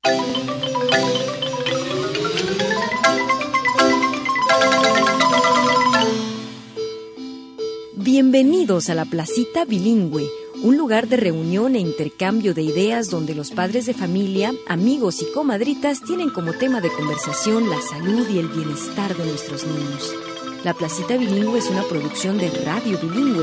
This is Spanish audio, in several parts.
Bienvenidos a la Placita Bilingüe, un lugar de reunión e intercambio de ideas donde los padres de familia, amigos y comadritas tienen como tema de conversación la salud y el bienestar de nuestros niños. La Placita Bilingüe es una producción de Radio Bilingüe.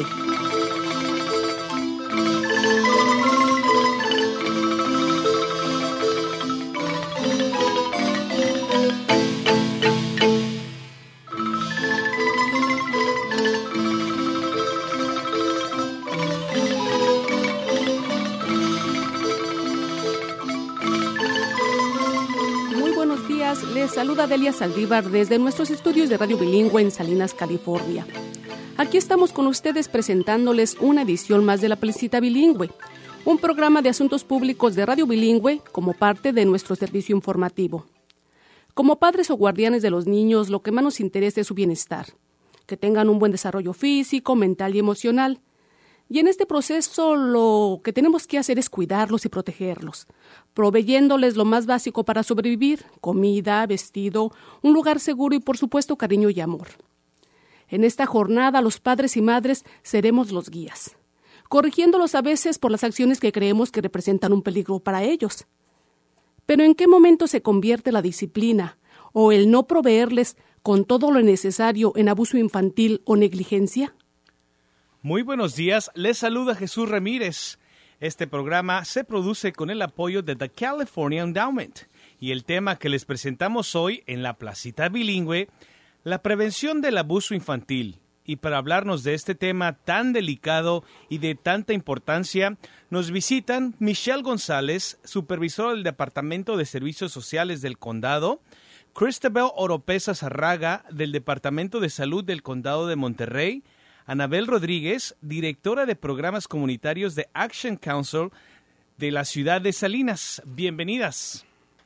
Les saluda Delia Saldívar desde nuestros estudios de Radio Bilingüe en Salinas, California. Aquí estamos con ustedes presentándoles una edición más de la Placita Bilingüe, un programa de asuntos públicos de Radio Bilingüe como parte de nuestro servicio informativo. Como padres o guardianes de los niños, lo que más nos interesa es su bienestar, que tengan un buen desarrollo físico, mental y emocional. Y en este proceso lo que tenemos que hacer es cuidarlos y protegerlos, proveyéndoles lo más básico para sobrevivir: comida, vestido, un lugar seguro y, por supuesto, cariño y amor. En esta jornada, los padres y madres seremos los guías, corrigiéndolos a veces por las acciones que creemos que representan un peligro para ellos. Pero ¿en qué momento se convierte la disciplina o el no proveerles con todo lo necesario en abuso infantil o negligencia? Muy buenos días, les saluda Jesús Ramírez. Este programa se produce con el apoyo de The California Endowment y el tema que les presentamos hoy en la Placita Bilingüe, la prevención del abuso infantil. Y para hablarnos de este tema tan delicado y de tanta importancia, nos visitan Michelle González, supervisora del Departamento de Servicios Sociales del Condado, Christabel Oropesa Zarraga, del Departamento de Salud del Condado de Monterrey, Anabel Rodríguez, directora de programas comunitarios de Action Council de la ciudad de Salinas. Bienvenidas.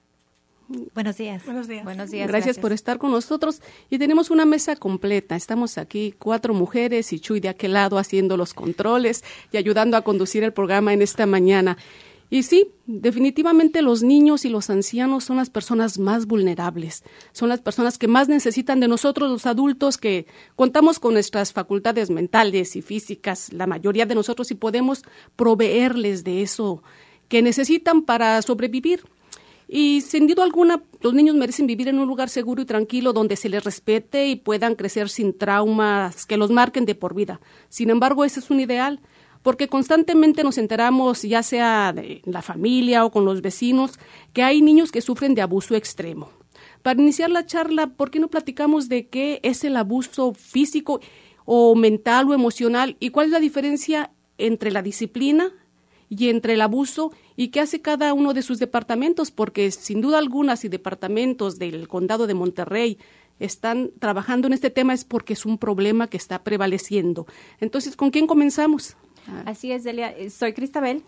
Buenos días. Buenos días. Buenos días. Gracias por estar con nosotros. Y tenemos una mesa completa. Estamos aquí 4 mujeres y Chuy de aquel lado haciendo los controles y ayudando a conducir el programa en esta mañana. Y sí, definitivamente los niños y los ancianos son las personas más vulnerables, son las personas que más necesitan de nosotros, los adultos, que contamos con nuestras facultades mentales y físicas, la mayoría de nosotros, y podemos proveerles de eso que necesitan para sobrevivir. Y sin duda alguna, los niños merecen vivir en un lugar seguro y tranquilo donde se les respete y puedan crecer sin traumas que los marquen de por vida. Sin embargo, ese es un ideal, porque constantemente nos enteramos, ya sea de la familia o con los vecinos, que hay niños que sufren de abuso extremo. Para iniciar la charla, ¿por qué no platicamos de qué es el abuso físico o mental o emocional y cuál es la diferencia entre la disciplina y entre el abuso y qué hace cada uno de sus departamentos? Porque sin duda alguna, si departamentos del Condado de Monterrey están trabajando en este tema es porque es un problema que está prevaleciendo. Entonces, ¿con quién comenzamos? Así es, Delia. Soy Christabel.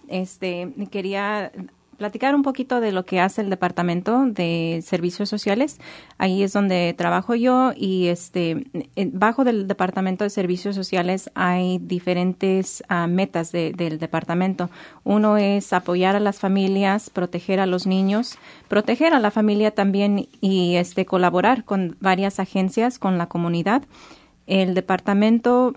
Quería platicar un poquito de lo que hace el Departamento de Servicios Sociales. Ahí es donde trabajo yo y bajo del Departamento de Servicios Sociales hay diferentes metas del departamento. Uno es apoyar a las familias, proteger a los niños, proteger a la familia también y colaborar con varias agencias, con la comunidad. El departamento,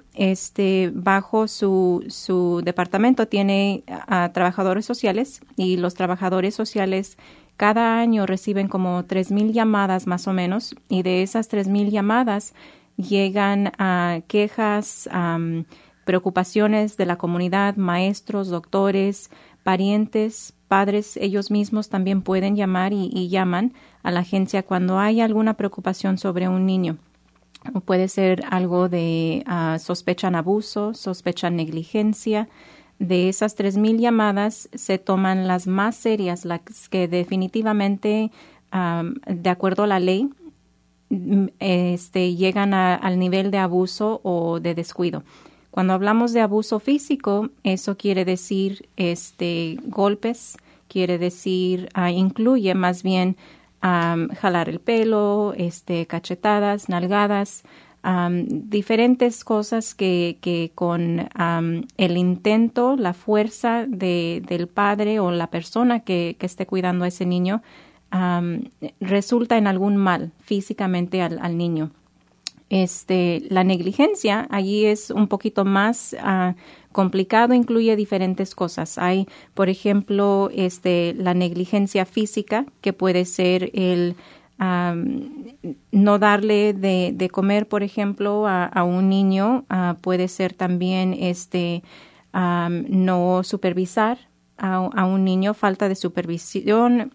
bajo su departamento tiene a trabajadores sociales y los trabajadores sociales cada año reciben como 3,000 llamadas más o menos y de esas 3,000 llamadas llegan a quejas, preocupaciones de la comunidad, maestros, doctores, parientes, padres, ellos mismos también pueden llamar y llaman a la agencia cuando hay alguna preocupación sobre un niño. Puede ser algo de sospechan abuso, sospechan negligencia. De esas 3,000 llamadas se toman las más serias, las que definitivamente, de acuerdo a la ley, llegan al nivel de abuso o de descuido. Cuando hablamos de abuso físico, eso quiere decir golpes, quiere decir, incluye más bien jalar el pelo, cachetadas, nalgadas, diferentes cosas que con el intento, la fuerza del padre o la persona que esté cuidando a ese niño, resulta en algún mal físicamente al niño. La negligencia allí es un poquito más complicado, incluye diferentes cosas. Hay, por ejemplo, la negligencia física, que puede ser el no darle de comer, por ejemplo, a un niño. Puede ser también no supervisar a un niño, falta de supervisión,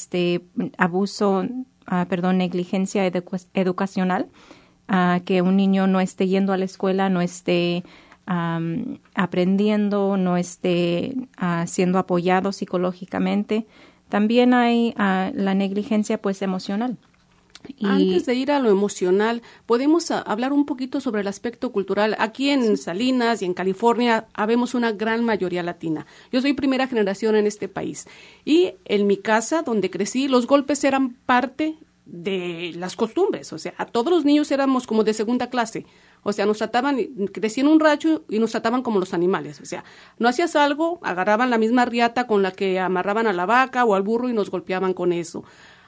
negligencia educacional. Que un niño no esté yendo a la escuela, no esté aprendiendo, no esté siendo apoyado psicológicamente. También hay la negligencia emocional. Antes de ir a lo emocional, podemos hablar un poquito sobre el aspecto cultural. Aquí en Salinas y en California habemos una gran mayoría latina. Yo soy primera generación en este país. Y en mi casa, donde crecí, los golpes eran parte de las costumbres. O sea, a todos los niños éramos como de segunda clase. O sea, nos trataban, crecí en un rancho y nos trataban como los animales. O sea, no hacías algo, agarraban la misma riata con la que amarraban a la vaca o al burro y nos golpeaban con eso.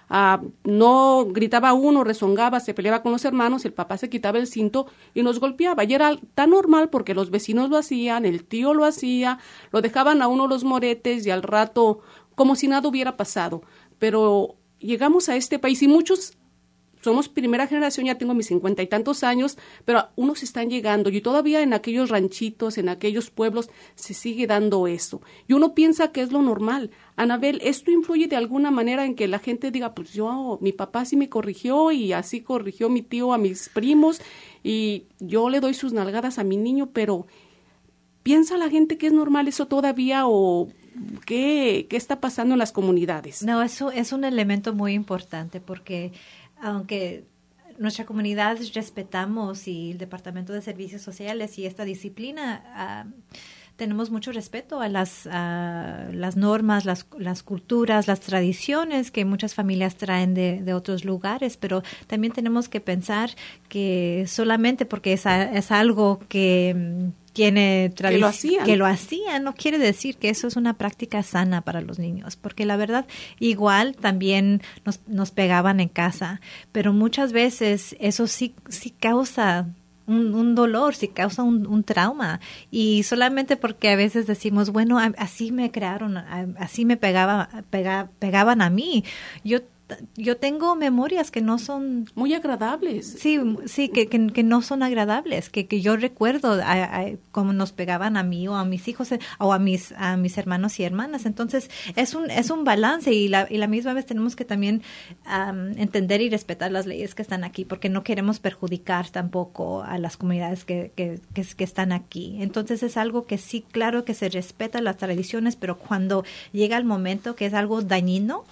No gritaba uno, rezongaba, se peleaba con los hermanos, el papá se quitaba el cinto y nos golpeaba. Y era tan normal porque los vecinos lo hacían, el tío lo hacía, lo dejaban a uno los moretes y al rato como si nada hubiera pasado. Pero llegamos a este país y muchos somos primera generación, ya tengo mis 50 y tantos años, pero unos están llegando y todavía en aquellos ranchitos, en aquellos pueblos se sigue dando eso. Y uno piensa que es lo normal. Anabel, ¿esto influye de alguna manera en que la gente diga, pues mi papá sí me corrigió y así corrigió mi tío a mis primos y yo le doy sus nalgadas a mi niño, pero ¿piensa la gente que es normal eso todavía o qué está pasando en las comunidades? No, eso es un elemento muy importante porque aunque nuestra comunidad respetamos y el Departamento de Servicios Sociales y esta disciplina, tenemos mucho respeto a las normas, las culturas, las tradiciones que muchas familias traen de otros lugares, pero también tenemos que pensar que solamente porque es algo que tiene que lo hacían, no quiere decir que eso es una práctica sana para los niños, porque la verdad igual también nos pegaban en casa, pero muchas veces eso sí causa un dolor, sí causa un trauma, y solamente porque a veces decimos, bueno, así me crearon, así me pegaban a mí. Yo tengo memorias que no son muy agradables. Sí, que no son agradables, que yo recuerdo cómo nos pegaban a mí o a mis hijos o a mis hermanos y hermanas. Entonces, es un balance y la misma vez tenemos que también entender y respetar las leyes que están aquí, porque no queremos perjudicar tampoco a las comunidades que están aquí. Entonces, es algo que sí, claro que se respeta las tradiciones, pero cuando llega el momento que es algo dañino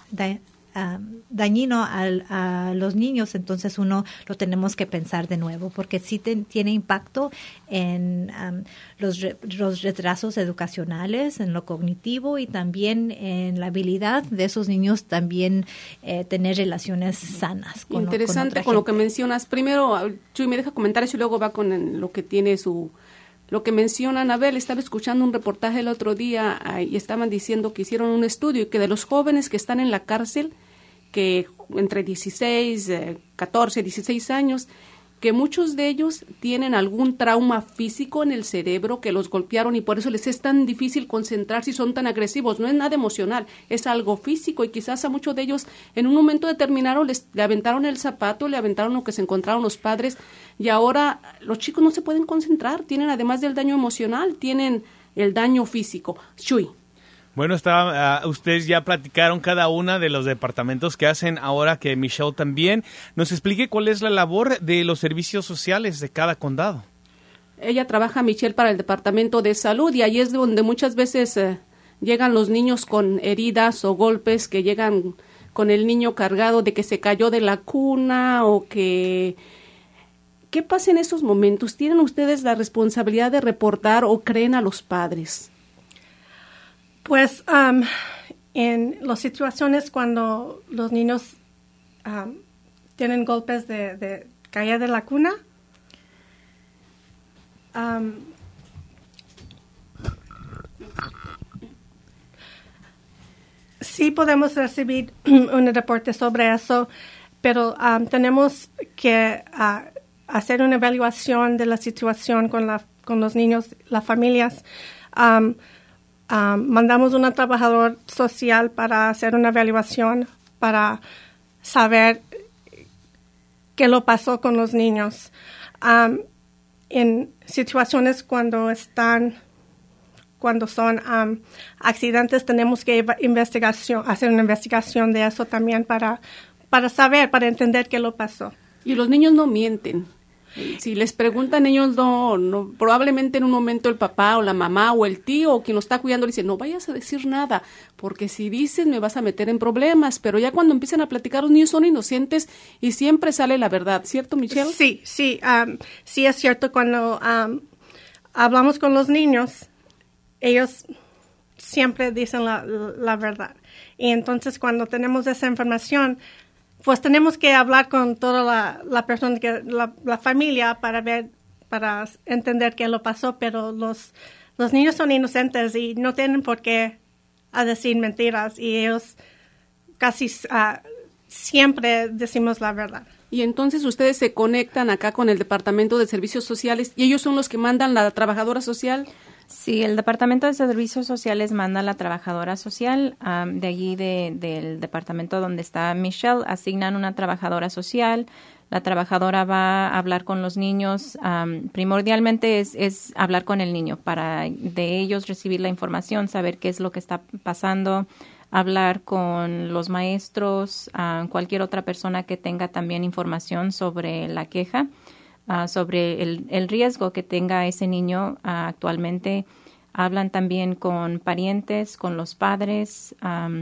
a los niños, entonces uno lo tenemos que pensar de nuevo, porque sí tiene impacto en los retrasos educacionales, en lo cognitivo y también en la habilidad de esos niños también tener relaciones sanas. Interesante con lo que mencionas. Primero, Chuy me deja comentarios y luego va con lo que tiene lo que menciona Anabel. Estaba escuchando un reportaje el otro día y estaban diciendo que hicieron un estudio y que de los jóvenes que están en la cárcel, que entre 16, 14, 16 años, que muchos de ellos tienen algún trauma físico en el cerebro, que los golpearon y por eso les es tan difícil concentrarse y son tan agresivos. No es nada emocional, es algo físico y quizás a muchos de ellos en un momento determinado le aventaron el zapato, le aventaron lo que se encontraron los padres y ahora los chicos no se pueden concentrar, tienen además del daño emocional, tienen el daño físico. Chuy. Bueno, ustedes ya platicaron cada una de los departamentos que hacen, ahora que Michelle también nos explique cuál es la labor de los servicios sociales de cada condado. Ella trabaja, Michelle, para el Departamento de Salud y ahí es donde muchas veces llegan los niños con heridas o golpes, que llegan con el niño cargado de que se cayó de la cuna o que... ¿Qué pasa en esos momentos? ¿Tienen ustedes la responsabilidad de reportar o creen a los padres? Pues en las situaciones cuando los niños tienen golpes de caída de la cuna, Sí podemos recibir un reporte sobre eso, pero tenemos que hacer una evaluación de la situación con los niños, las familias. Mandamos un trabajador social para hacer una evaluación, para saber qué lo pasó con los niños. En situaciones cuando son accidentes, tenemos que hacer una investigación de eso también para saber, para entender qué lo pasó. Y los niños no mienten. Si les preguntan, ellos no, probablemente en un momento el papá o la mamá o el tío o quien lo está cuidando le dice, no vayas a decir nada, porque si dices me vas a meter en problemas. Pero ya cuando empiezan a platicar, los niños son inocentes y siempre sale la verdad, ¿cierto, Michelle? Sí, sí es cierto. Cuando hablamos con los niños, ellos siempre dicen la verdad. Y entonces cuando tenemos esa información, pues tenemos que hablar con toda la persona, la familia, para entender qué lo pasó, pero los niños son inocentes y no tienen por qué decir mentiras, y ellos casi siempre decimos la verdad. Y entonces ustedes se conectan acá con el Departamento de Servicios Sociales y ellos son los que mandan la trabajadora social. Sí, el Departamento de Servicios Sociales manda a la trabajadora social. De allí, del departamento donde está Michelle, asignan una trabajadora social. La trabajadora va a hablar con los niños. Primordialmente es hablar con el niño para de ellos recibir la información, saber qué es lo que está pasando, hablar con los maestros, cualquier otra persona que tenga también información sobre la queja. Sobre el riesgo que tenga ese niño actualmente. Hablan también con parientes, con los padres,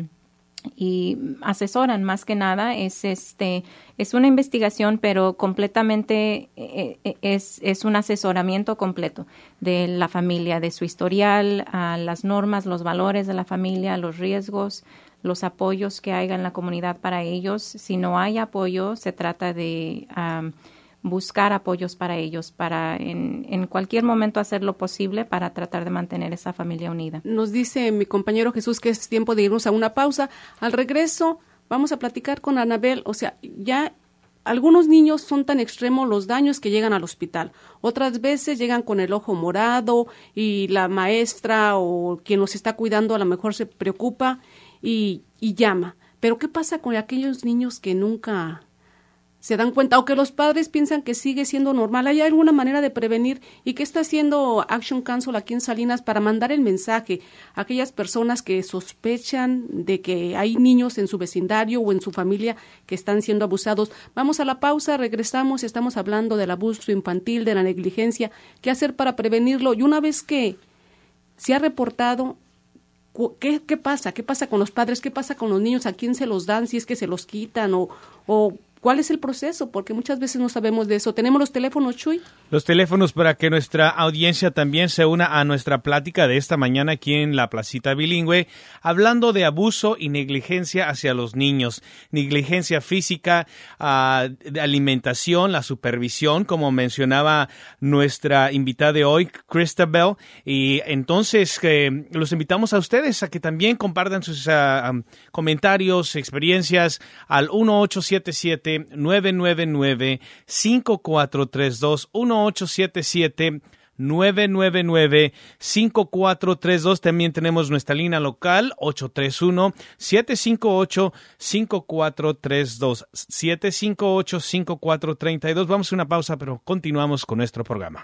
y asesoran. Más que nada es una investigación, pero completamente es un asesoramiento completo de la familia, de su historial, las normas, los valores de la familia, los riesgos, los apoyos que haya en la comunidad para ellos. Si no hay apoyo, se trata de buscar apoyos para ellos, para en cualquier momento hacer lo posible para tratar de mantener esa familia unida. Nos dice mi compañero Jesús que es tiempo de irnos a una pausa. Al regreso vamos a platicar con Anabel. O sea, ya algunos niños son tan extremos los daños que llegan al hospital. Otras veces llegan con el ojo morado y la maestra o quien los está cuidando a lo mejor se preocupa y llama. Pero ¿qué pasa con aquellos niños que nunca se dan cuenta o que los padres piensan que sigue siendo normal? ¿Hay alguna manera de prevenir? ¿Y qué está haciendo Action Council aquí en Salinas para mandar el mensaje a aquellas personas que sospechan de que hay niños en su vecindario o en su familia que están siendo abusados? Vamos a la pausa, regresamos, estamos hablando del abuso infantil, de la negligencia, qué hacer para prevenirlo. Y una vez que se ha reportado, ¿qué pasa? ¿Qué pasa con los padres? ¿Qué pasa con los niños? ¿A quién se los dan? Si es que se los quitan o ¿cuál es el proceso? Porque muchas veces no sabemos de eso. ¿Tenemos los teléfonos, Chuy? Los teléfonos para que nuestra audiencia también se una a nuestra plática de esta mañana aquí en la Placita Bilingüe, hablando de abuso y negligencia hacia los niños. Negligencia física, de alimentación, la supervisión, como mencionaba nuestra invitada de hoy, Christabel. Y entonces los invitamos a ustedes a que también compartan sus comentarios, experiencias al 1877-999-5432, 1877-999-5432. También tenemos nuestra línea local, 831-758-5432, 758-5432. Vamos a una pausa, pero continuamos con nuestro programa.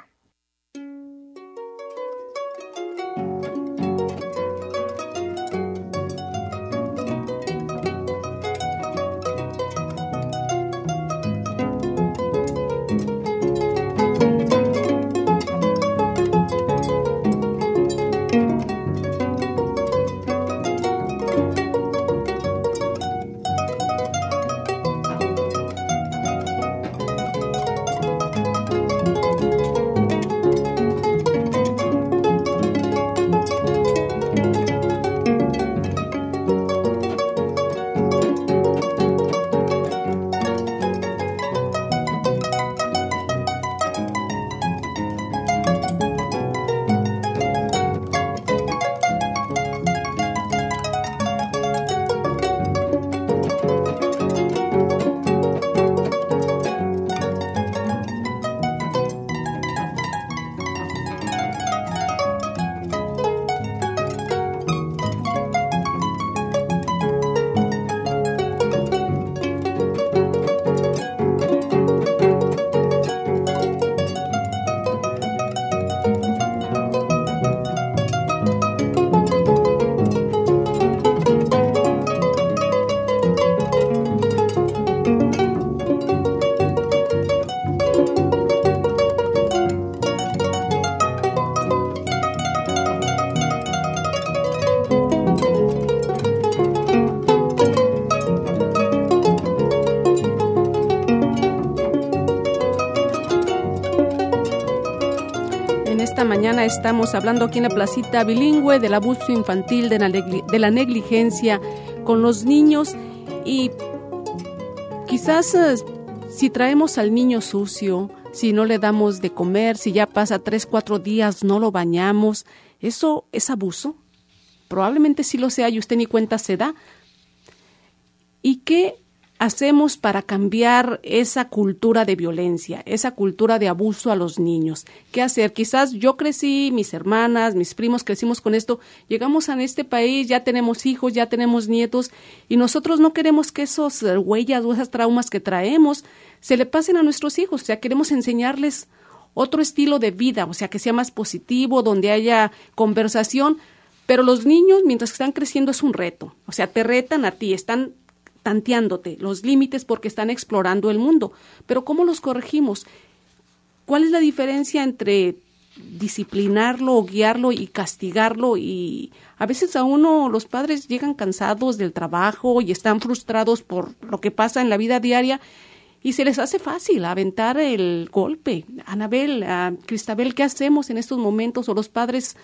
mañana estamos hablando aquí en la Placita Bilingüe del abuso infantil, de la negligencia con los niños. Y quizás si traemos al niño sucio, si no le damos de comer, si ya pasa 3-4 días, no lo bañamos, ¿eso es abuso? Probablemente sí lo sea y usted ni cuenta se da. ¿Y qué hacemos para cambiar esa cultura de violencia, esa cultura de abuso a los niños? ¿Qué hacer? Quizás yo crecí, mis hermanas, mis primos crecimos con esto, llegamos a este país, ya tenemos hijos, ya tenemos nietos, y nosotros no queremos que esas huellas o esas traumas que traemos se le pasen a nuestros hijos. O sea, queremos enseñarles otro estilo de vida, o sea, que sea más positivo, donde haya conversación, pero los niños, mientras están creciendo, es un reto. O sea, te retan a ti, están tanteándote los límites porque están explorando el mundo. Pero ¿cómo los corregimos? ¿Cuál es la diferencia entre disciplinarlo o guiarlo y castigarlo? Y a veces a uno, los padres llegan cansados del trabajo y están frustrados por lo que pasa en la vida diaria y se les hace fácil aventar el golpe. Anabel, Cristabel, ¿qué hacemos en estos momentos? O los padres,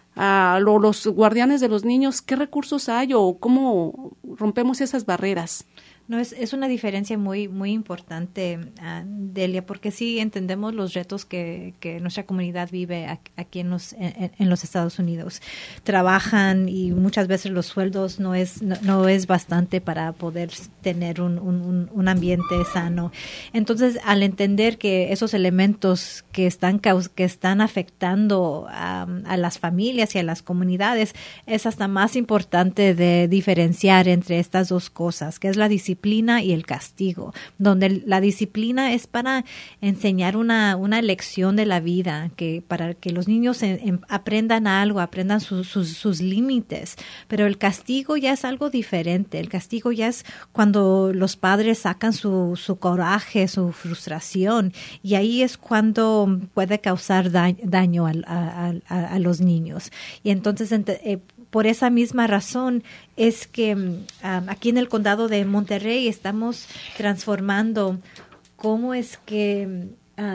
los guardianes de los niños, ¿qué recursos hay o cómo rompemos esas barreras? No, es una diferencia muy importante, Delia, porque sí entendemos los retos que nuestra comunidad vive aquí en los Estados Unidos. Trabajan y muchas veces los sueldos no es bastante para poder tener un ambiente sano. Entonces, al entender que esos elementos que están afectando a las familias y a las comunidades, es hasta más importante de diferenciar entre estas dos cosas, que es la disciplina y el castigo, donde la disciplina es para enseñar una lección de la vida, para que los niños aprendan algo, aprendan sus límites, pero el castigo ya es algo diferente. El castigo ya es cuando los padres sacan su coraje, su frustración, y ahí es cuando puede causar daño a los niños. Y entonces por esa misma razón es que aquí en el condado de Monterrey estamos transformando cómo es que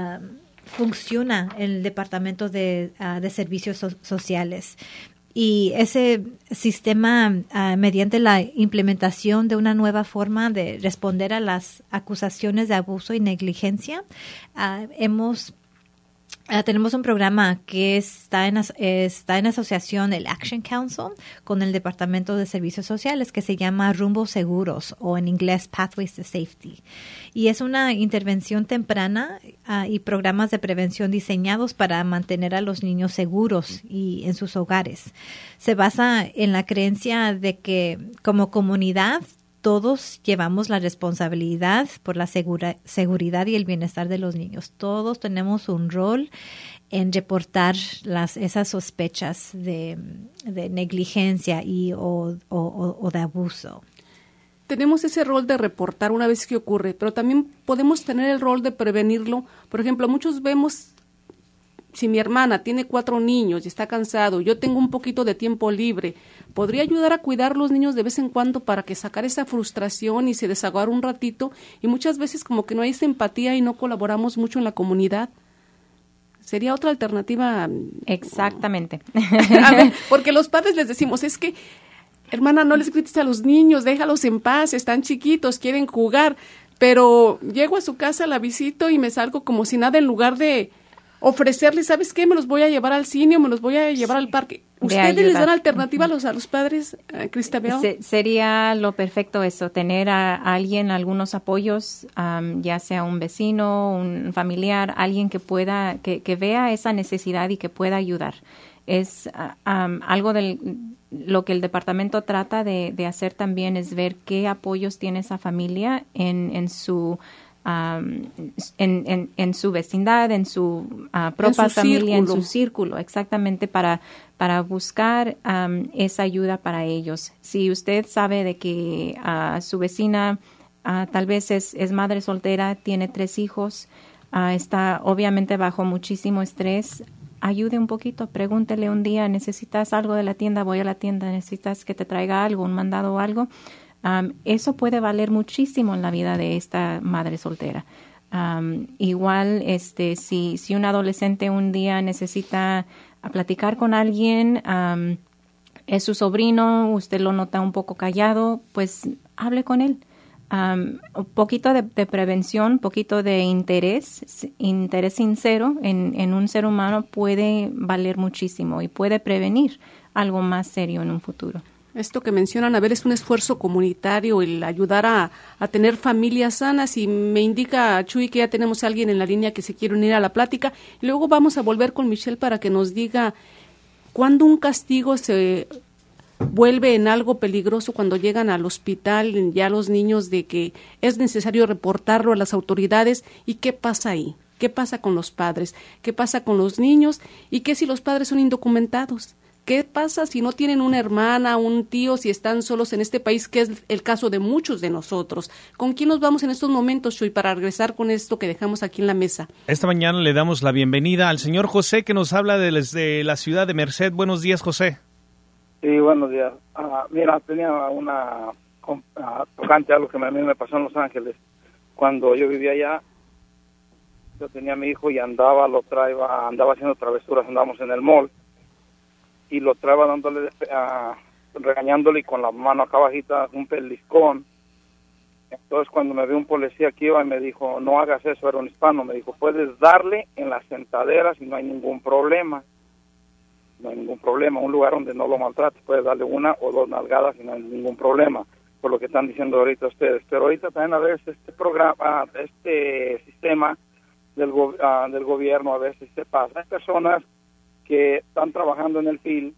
funciona el Departamento de Servicios Sociales. Y ese sistema, mediante la implementación de una nueva forma de responder a las acusaciones de abuso y negligencia, tenemos un programa que está en asociación, el Action Council, con el Departamento de Servicios Sociales, que se llama Rumbos Seguros, o en inglés Pathways to Safety. Y es una intervención temprana y programas de prevención diseñados para mantener a los niños seguros y en sus hogares. Se basa en la creencia de que como comunidad todos llevamos la responsabilidad por la seguridad y el bienestar de los niños. Todos tenemos un rol en reportar esas sospechas de negligencia o de abuso. Tenemos ese rol de reportar una vez que ocurre, pero también podemos tener el rol de prevenirlo. Por ejemplo, muchos vemos, si mi hermana tiene 4 niños y está cansado, yo tengo un poquito de tiempo libre, ¿podría ayudar a cuidar los niños de vez en cuando para que sacar esa frustración y se desahogar un ratito? Y muchas veces como que no hay esa empatía y no colaboramos mucho en la comunidad. ¿Sería otra alternativa? Exactamente. A ver, porque los padres les decimos, es que, hermana, no les grites a los niños, déjalos en paz, están chiquitos, quieren jugar, pero llego a su casa, la visito y me salgo como si nada, en lugar de ofrecerles, ¿sabes qué? Me los voy a llevar al cine o me los voy a llevar al parque. ¿Ustedes les dan alternativa a los padres, Cristabel? Sería lo perfecto eso, tener a alguien, algunos apoyos, ya sea un vecino, un familiar, alguien que pueda, que vea esa necesidad y que pueda ayudar. Es algo lo que el departamento trata de hacer también, es ver qué apoyos tiene esa familia en su en su vecindad, en su propia familia, en su círculo, exactamente, para buscar esa ayuda para ellos. Si usted sabe de que su vecina tal vez es madre soltera, tiene 3 hijos, está obviamente bajo muchísimo estrés, ayude un poquito, pregúntele un día, ¿necesitas algo de la tienda? Voy a la tienda, ¿necesitas que te traiga algo, un mandado o algo? Eso puede valer muchísimo en la vida de esta madre soltera. Igual, si un adolescente un día necesita platicar con alguien, es su sobrino, usted lo nota un poco callado, pues hable con él. Un poquito de prevención, un poquito de interés sincero en un ser humano puede valer muchísimo y puede prevenir algo más serio en un futuro. Esto que mencionan, a ver, es un esfuerzo comunitario el ayudar a tener familias sanas, y me indica Chuy que ya tenemos a alguien en la línea que se quiere unir a la plática, y luego vamos a volver con Michelle para que nos diga cuándo un castigo se vuelve en algo peligroso cuando llegan al hospital ya los niños, de que es necesario reportarlo a las autoridades, y qué pasa ahí, qué pasa con los padres, qué pasa con los niños, y qué si los padres son indocumentados. ¿Qué pasa si no tienen una hermana, un tío, si están solos en este país, que es el caso de muchos de nosotros? ¿Con quién nos vamos en estos momentos, Chuy, para regresar con esto que dejamos aquí en la mesa? Esta mañana le damos la bienvenida al señor José, que nos habla desde la ciudad de Merced. Buenos días, José. Sí, buenos días. Mira, tenía una tocante a algo que a mí me pasó en Los Ángeles. Cuando yo vivía allá, yo tenía a mi hijo y andaba haciendo travesuras, andábamos en el mall, y lo traía regañándole, y con la mano acá bajita un pellizcón. Entonces cuando me vio un policía aquí iba y me dijo, no hagas eso, era un hispano, me dijo, puedes darle en las sentaderas y no hay ningún problema. No hay ningún problema, un lugar donde no lo maltrates, puedes darle una o dos nalgadas y no hay ningún problema, por lo que están diciendo ahorita ustedes. Pero ahorita también a veces este programa, este sistema del gobierno a veces se pasa. Hay personas que están trabajando en el field,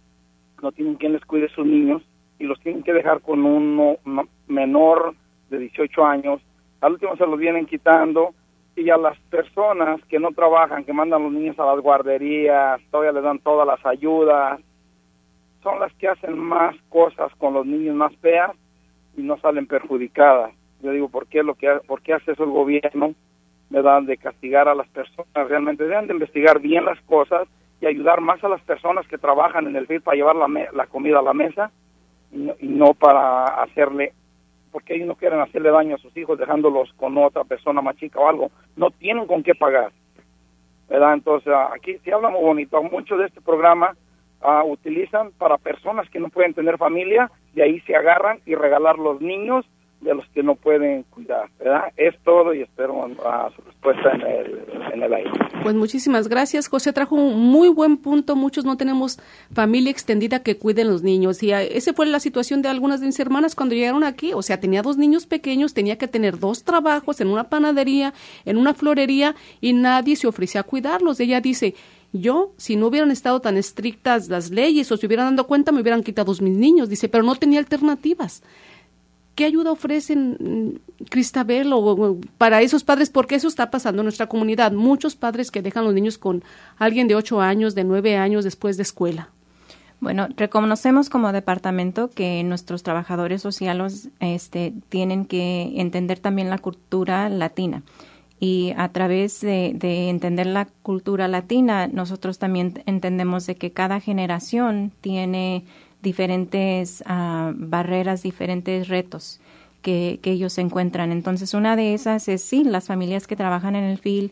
no tienen quien les cuide sus niños y los tienen que dejar con uno menor de 18 años. Al último se los vienen quitando, y a las personas que no trabajan, que mandan los niños a las guarderías, todavía les dan todas las ayudas, son las que hacen más cosas con los niños más feas y no salen perjudicadas. Yo digo, ¿por qué hace eso el gobierno? ¿Verdad? De castigar a las personas. Realmente deben de investigar bien las cosas y ayudar más a las personas que trabajan en el field para llevar la comida a la mesa, y no para hacerle, porque ellos no quieren hacerle daño a sus hijos dejándolos con otra persona más chica o algo. No tienen con qué pagar, ¿verdad? Entonces, aquí sí hablamos bonito. Mucho de este programa utilizan para personas que no pueden tener familia, y ahí se agarran y regalar los niños de los que no pueden cuidar, ¿verdad? Es todo, y espero su respuesta en el aire. Pues muchísimas gracias, José. Trajo un muy buen punto. Muchos no tenemos familia extendida que cuiden los niños, y esa fue la situación de algunas de mis hermanas cuando llegaron aquí. O sea, tenía 2 niños pequeños, tenía que tener 2 trabajos en una panadería, en una florería, y nadie se ofrecía a cuidarlos. Ella dice, yo, si no hubieran estado tan estrictas las leyes o se hubieran dado cuenta, me hubieran quitado mis niños. Dice, pero no tenía alternativas. ¿Qué ayuda ofrecen, Cristabel, o para esos padres? Porque eso está pasando en nuestra comunidad. Muchos padres que dejan los niños con alguien de 8 años, de 9 años después de escuela. Bueno, reconocemos como departamento que nuestros trabajadores sociales tienen que entender también la cultura latina. Y a través de entender la cultura latina, nosotros también entendemos de que cada generación tiene diferentes barreras, diferentes retos que ellos encuentran. Entonces, una de esas es, sí, las familias que trabajan en el field,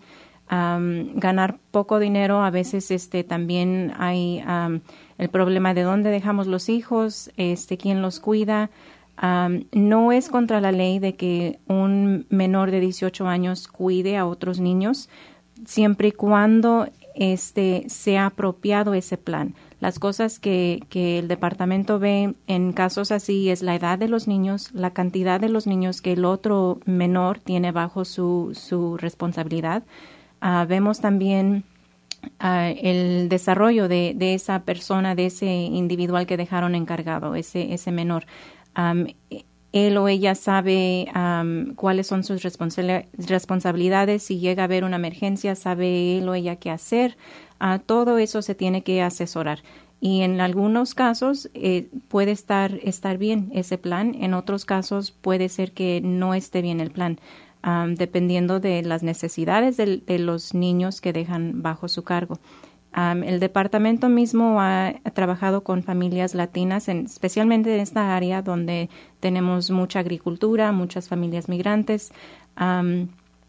ganar poco dinero. A veces también hay el problema de dónde dejamos los hijos, quién los cuida. No es contra la ley de que un menor de 18 años cuide a otros niños, siempre y cuando sea apropiado ese plan. Las cosas que el departamento ve en casos así es la edad de los niños, la cantidad de los niños que el otro menor tiene bajo su responsabilidad. Vemos también el desarrollo de esa persona, de ese individual que dejaron encargado, ese menor. Él o ella sabe cuáles son sus responsabilidades. Si llega a haber una emergencia, sabe él o ella qué hacer. Todo eso se tiene que asesorar. Y en algunos casos puede estar bien ese plan. En otros casos puede ser que no esté bien el plan, dependiendo de las necesidades de los niños que dejan bajo su cargo. El departamento mismo ha trabajado con familias latinas, especialmente en esta área donde tenemos mucha agricultura, muchas familias migrantes.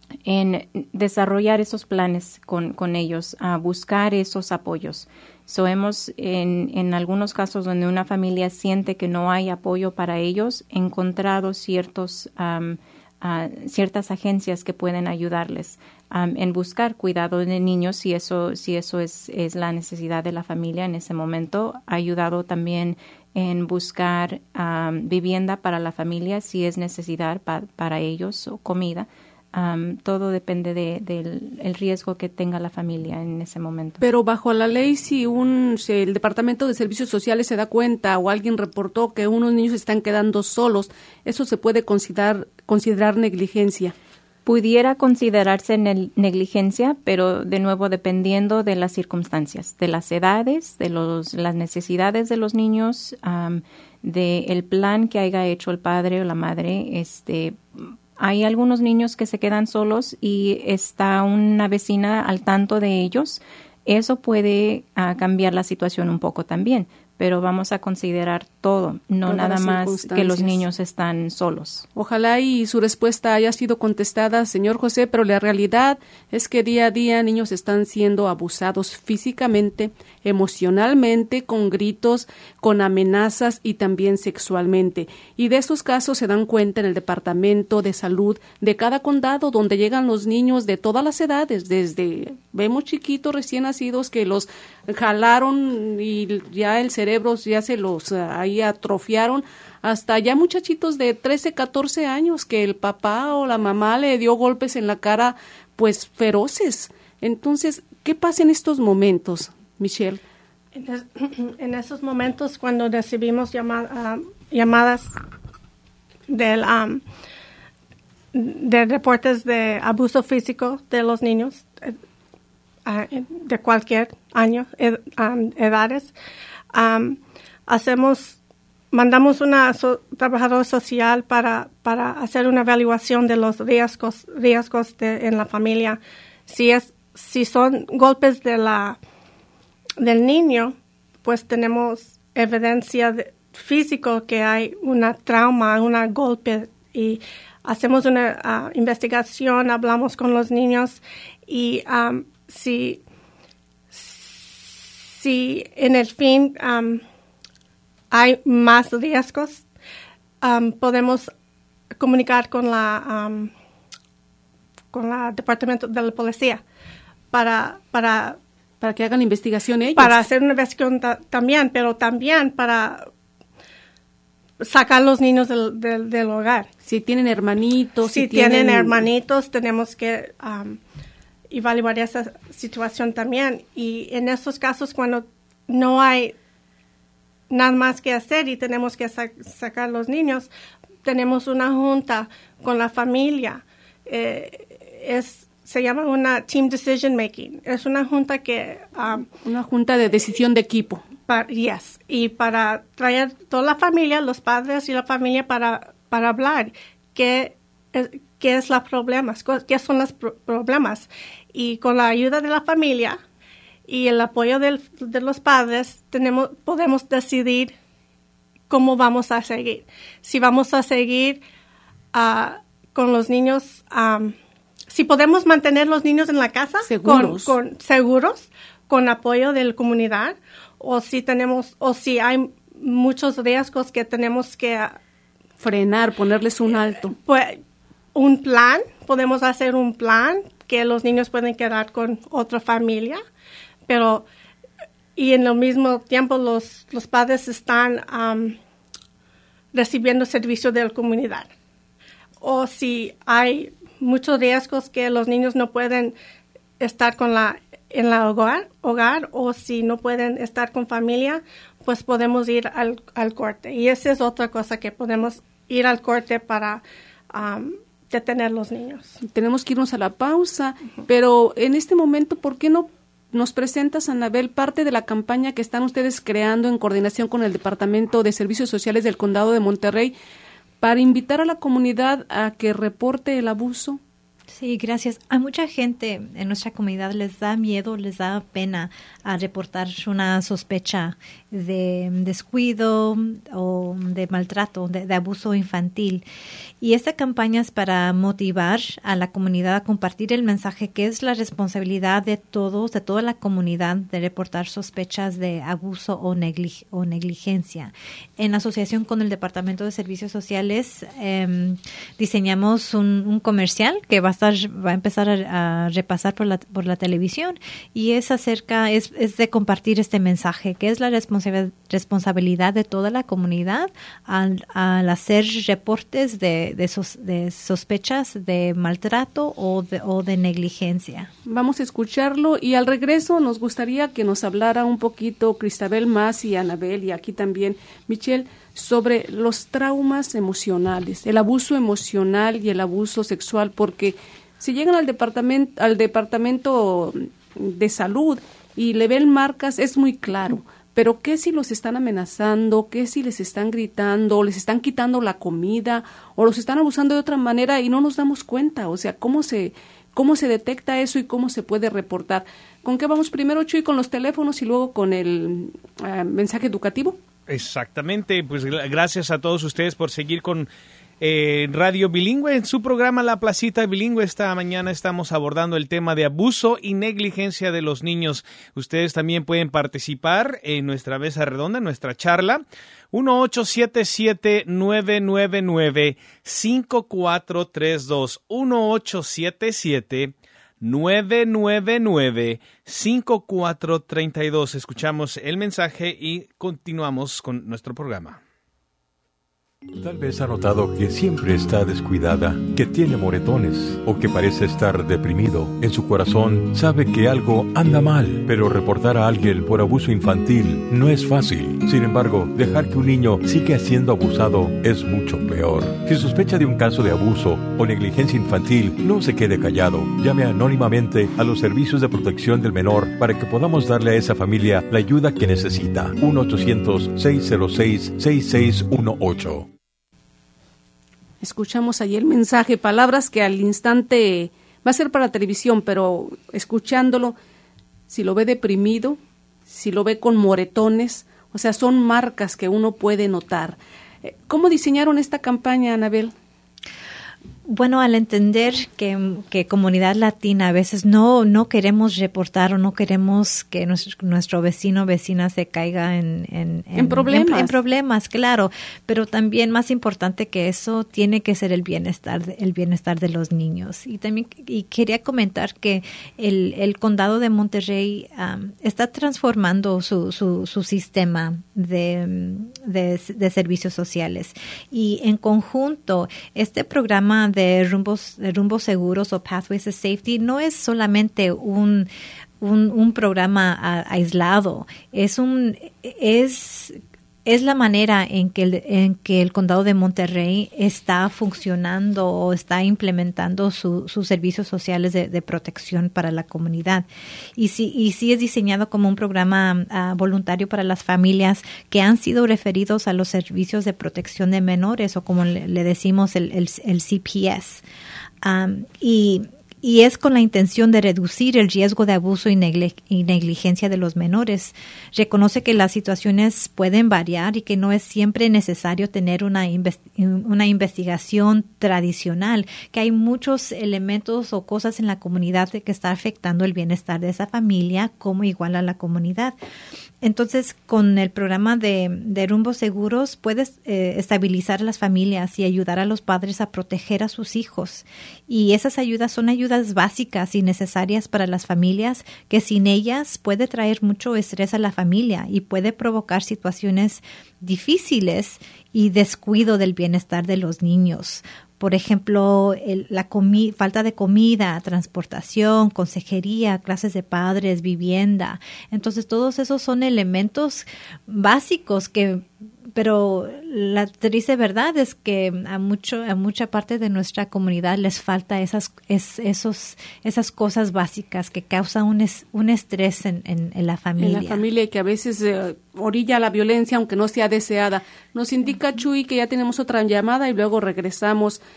en desarrollar esos planes con ellos, a buscar esos apoyos. Hemos, en algunos casos donde una familia siente que no hay apoyo para ellos, encontrado ciertas agencias que pueden ayudarles en buscar cuidado de niños si eso es la necesidad de la familia en ese momento. Ha ayudado también en buscar vivienda para la familia si es necesidad para ellos o comida. Todo depende del riesgo que tenga la familia en ese momento. Pero bajo la ley, si el Departamento de Servicios Sociales se da cuenta o alguien reportó que unos niños están quedando solos, ¿eso se puede considerar negligencia? Pudiera considerarse negligencia, pero de nuevo dependiendo de las circunstancias, de las edades, de las necesidades de los niños, del plan que haya hecho el padre o la madre. Hay algunos niños que se quedan solos y está una vecina al tanto de ellos. Eso puede cambiar la situación un poco también, pero vamos a considerar todo, no nada más que los niños están solos. Ojalá y su respuesta haya sido contestada, señor José, pero la realidad es que día a día niños están siendo abusados físicamente, emocionalmente, con gritos, con amenazas y también sexualmente. Y de esos casos se dan cuenta en el Departamento de Salud de cada condado, donde llegan los niños de todas las edades, desde vemos chiquitos recién nacidos que los jalaron y ya el cerebro ya se los ahí atrofiaron, hasta ya muchachitos de 13, 14 años que el papá o la mamá le dio golpes en la cara, pues feroces. Entonces, ¿qué pasa en estos momentos, Michelle? En esos momentos cuando recibimos llamadas de reportes de abuso físico de los niños de cualquier año, edades, mandamos una trabajadora social para hacer una evaluación de los riesgos en la familia. Si son golpes del niño, pues tenemos evidencia físico que hay una trauma, un golpe, y hacemos una investigación, hablamos con los niños y si en el fin hay más riesgos, podemos comunicar con la departamento de la policía para que hagan investigación ellos. Para hacer una investigación también, pero también para sacar los niños del hogar. Si tienen hermanitos. Si tienen hermanitos, tenemos que evaluar esa situación también. Y en estos casos, cuando no hay nada más que hacer y tenemos que sacar los niños, tenemos una junta con la familia. Se llama una team decision making. Es una junta que... una junta de decisión de equipo. Y para traer toda la familia, los padres y la familia para hablar qué es los problemas, qué son los problemas. Y con la ayuda de la familia y el apoyo de los padres, podemos decidir cómo vamos a seguir. Si vamos a seguir con los niños, si podemos mantener los niños en la casa seguros, con apoyo de la comunidad, o si hay muchos riesgos que tenemos que frenar, ponerles un alto. Pues podemos hacer un plan que los niños pueden quedar con otra familia, y en el mismo tiempo los padres están recibiendo servicio de la comunidad. O si hay muchos riesgos que los niños no pueden estar en la hogar, o si no pueden estar con familia, pues podemos ir al corte. Y esa es otra cosa, que podemos ir al corte para detener los niños. Tenemos que irnos a la pausa, pero en este momento, ¿por qué no nos presentas, Anabel, parte de la campaña que están ustedes creando en coordinación con el Departamento de Servicios Sociales del Condado de Monterrey para invitar a la comunidad a que reporte el abuso? Sí, gracias. A mucha gente en nuestra comunidad les da miedo, les da pena a reportar una sospecha de descuido o de maltrato, de abuso infantil. Y esta campaña es para motivar a la comunidad a compartir el mensaje que es la responsabilidad de todos, de toda la comunidad, de reportar sospechas de abuso o negligencia. En asociación con el Departamento de Servicios Sociales, diseñamos un comercial que va a empezar a repasar por la televisión, y es de compartir este mensaje, que es la responsabilidad de toda la comunidad al hacer reportes de sospechas de maltrato o de negligencia. Vamos a escucharlo, y al regreso nos gustaría que nos hablara un poquito Cristabel más y Anabel, y aquí también Michelle, sobre los traumas emocionales, el abuso emocional y el abuso sexual, porque si llegan al departamento de salud y le ven marcas, es muy claro. Pero ¿qué si los están amenazando? ¿Qué si les están gritando? ¿O les están quitando la comida? ¿O los están abusando de otra manera y no nos damos cuenta? O sea, ¿cómo se detecta eso y cómo se puede reportar? ¿Con qué vamos primero, Chuy? ¿Con los teléfonos y luego con el mensaje educativo? Exactamente. Pues gracias a todos ustedes por seguir con Radio Bilingüe. En su programa La Placita Bilingüe, esta mañana estamos abordando el tema de abuso y negligencia de los niños. Ustedes también pueden participar en nuestra mesa redonda, en nuestra charla. 1-877-999-5432. 1-877-999-5432. Escuchamos el mensaje y continuamos con nuestro programa. Tal vez ha notado que siempre está descuidada, que tiene moretones o que parece estar deprimido. En su corazón sabe que algo anda mal, pero reportar a alguien por abuso infantil no es fácil. Sin embargo, dejar que un niño siga siendo abusado es mucho peor. Si sospecha de un caso de abuso o negligencia infantil, no se quede callado. Llame anónimamente a los servicios de protección del menor para que podamos darle a esa familia la ayuda que necesita. 1-800-606-6618. Escuchamos ahí el mensaje, palabras que al instante va a ser para televisión, pero escuchándolo, si lo ve deprimido, si lo ve con moretones, o sea, son marcas que uno puede notar. ¿Cómo diseñaron esta campaña, Anabel? Bueno, al entender que comunidad latina a veces no queremos reportar o no queremos que nuestro vecino o vecina se caiga en problemas. En problemas, claro, pero también más importante que eso tiene que ser el bienestar de los niños. Y también quería comentar que el condado de Monterrey está transformando su sistema de servicios sociales, y en conjunto este programa de rumbos seguros o Pathways to Safety no es solamente un programa aislado, es la manera en que el condado de Monterrey está funcionando o está implementando sus servicios sociales de protección para la comunidad. Y sí es diseñado como un programa voluntario para las familias que han sido referidos a los servicios de protección de menores, o como le decimos el CPS. Y es con la intención de reducir el riesgo de abuso y negligencia de los menores. Reconoce que las situaciones pueden variar y que no es siempre necesario tener una investigación tradicional, que hay muchos elementos o cosas en la comunidad que está afectando el bienestar de esa familia como igual a la comunidad. Entonces, con el programa de rumbos seguros puedes estabilizar a las familias y ayudar a los padres a proteger a sus hijos. Y esas ayudas son ayudas básicas y necesarias para las familias, que sin ellas puede traer mucho estrés a la familia y puede provocar situaciones difíciles y descuido del bienestar de los niños. Por ejemplo, la falta de comida, transportación, consejería, clases de padres, vivienda. Entonces, todos esos son elementos básicos pero la triste verdad es que a mucha parte de nuestra comunidad les falta esas cosas básicas que causan un estrés en la familia. En la familia, y que a veces orilla la violencia, aunque no sea deseada. Nos indica Chuy que ya tenemos otra llamada y luego regresamos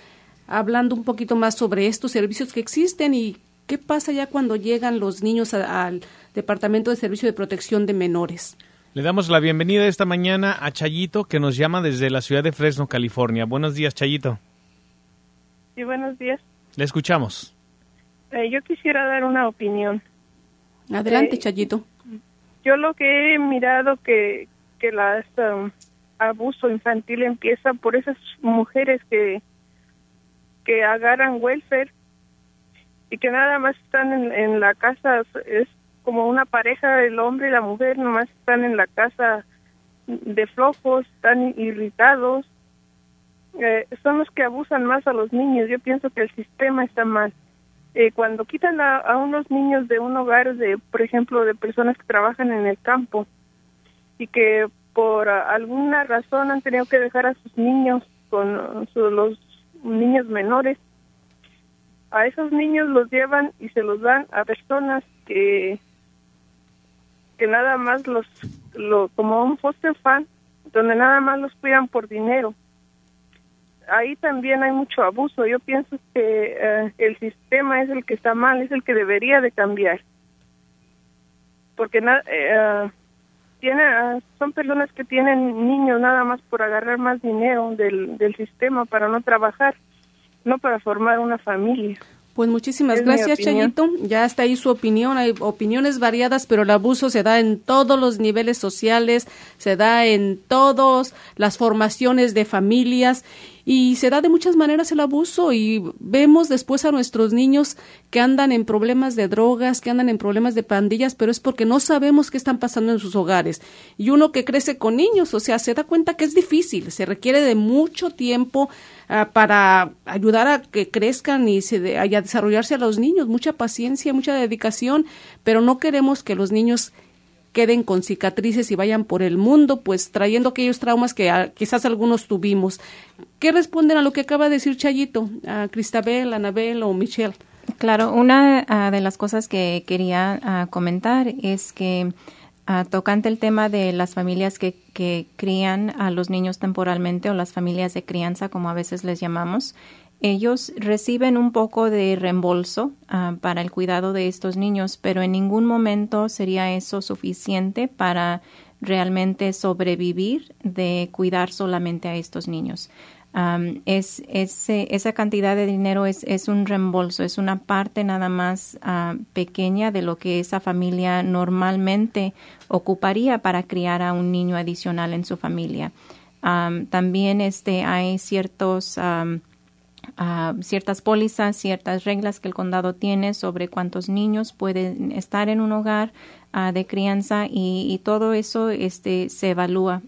hablando un poquito más sobre estos servicios que existen y qué pasa ya cuando llegan los niños al Departamento de Servicio de Protección de Menores. Le damos la bienvenida esta mañana a Chayito, que nos llama desde la ciudad de Fresno, California. Buenos días, Chayito. Sí, buenos días. Le escuchamos. Yo quisiera dar una opinión. Adelante, Chayito. Yo lo que he mirado que las abuso infantil empieza por esas mujeres que agarran welfare y que nada más están en la casa, es como una pareja, el hombre y la mujer, nomás están en la casa de flojos, están irritados. Son los que abusan más a los niños. Yo pienso que el sistema está mal. Cuando quitan a unos niños de un hogar, por ejemplo, de personas que trabajan en el campo y que por alguna razón han tenido que dejar a sus niños con los niños menores, a esos niños los llevan y se los dan a personas que nada más como un foster fan, donde nada más los cuidan por dinero. Ahí también hay mucho abuso. Yo pienso que el sistema es el que está mal, es el que debería de cambiar. Porque son personas que tienen niños nada más por agarrar más dinero del sistema para no trabajar, no para formar una familia. Pues muchísimas gracias, Chayito. Ya está ahí su opinión. Hay opiniones variadas, pero el abuso se da en todos los niveles sociales, se da en todas las formaciones de familias y se da de muchas maneras el abuso y vemos después a nuestros niños que andan en problemas de drogas, que andan en problemas de pandillas, pero es porque no sabemos qué están pasando en sus hogares. Y uno que crece con niños, o sea, se da cuenta que es difícil, se requiere de mucho tiempo para ayudar a que crezcan y a desarrollarse a los niños, mucha paciencia, mucha dedicación, pero no queremos que los niños queden con cicatrices y vayan por el mundo, pues trayendo aquellos traumas que quizás algunos tuvimos. ¿Qué responden a lo que acaba de decir Chayito, a Cristabel, Anabel o Michelle? Claro, una de las cosas que quería comentar es que tocante el tema de las familias que crían a los niños temporalmente o las familias de crianza, como a veces les llamamos, ellos reciben un poco de reembolso para el cuidado de estos niños, pero en ningún momento sería eso suficiente para realmente sobrevivir de cuidar solamente a estos niños. Esa cantidad de dinero es un reembolso, es una parte nada más pequeña de lo que esa familia normalmente ocuparía para criar a un niño adicional en su familia. También hay ciertas pólizas, ciertas reglas que el condado tiene sobre cuántos niños pueden estar en un hogar de crianza y todo eso se evalúa.